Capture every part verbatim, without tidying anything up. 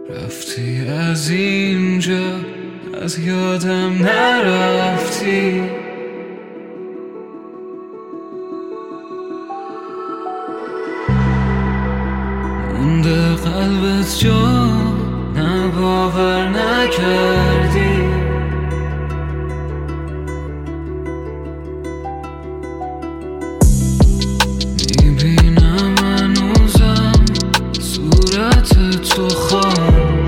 رفتی از اینجا، از یادم نرفتی. مونده قلبت جا، نه باور نکردی. میبینم هنوزم صورت تو خواهم.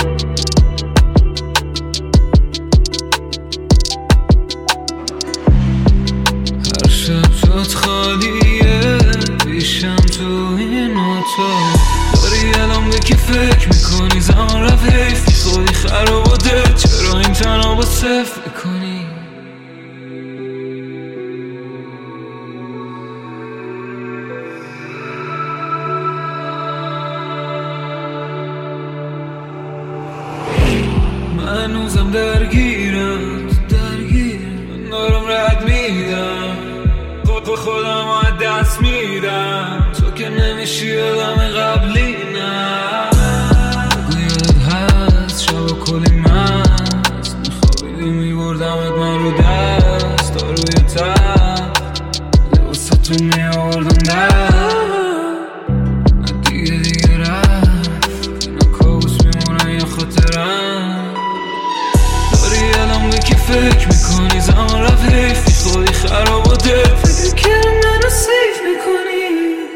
هر شب جات خالیه پیشم تو این اتاق. داری الان به کی فکر میکنی؟ زمان رفت حیفی خودی خراب و دل. چرا این تنها با صفر میکنی؟ من هنوزم درگیرم درگیرم دارم رد میدم خود به خودم از دست میدم. تو که نمیشی یادم قبلی نه. بگو یادت هست شب کلی مست میخوابیدی میبردمت من رو دست تا روی تب لباستو میاوردم در. نه دیگه دیگه رفت اینا کابوس میمونن یا خاطرم. داری الان به کی فکر میکنی؟ زمان رفت حیفی خودی خراب و دل. فکر کردم منو سیف میکنی.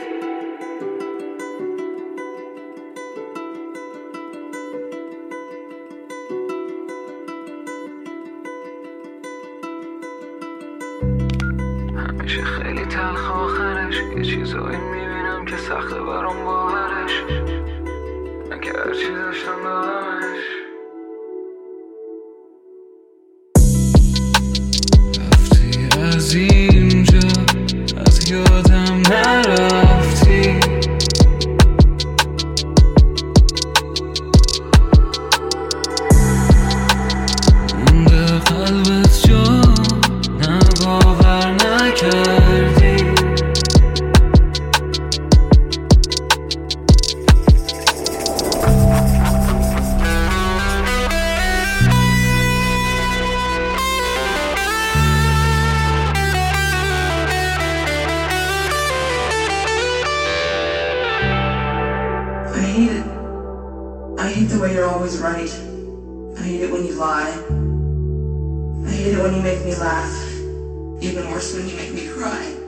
همیشه خیلی تلخ آخرش، یه چیزایی میبینم که سخته برام باورش. من که هرچی داشتم دارمش. رفتی از اینجا، از یادم نرفتی. مونده قلبت جا، نه باور نکردی. I hate it. I hate the way you're always right. I hate it when you lie. I hate it when you make me laugh. Even worse when you make me cry.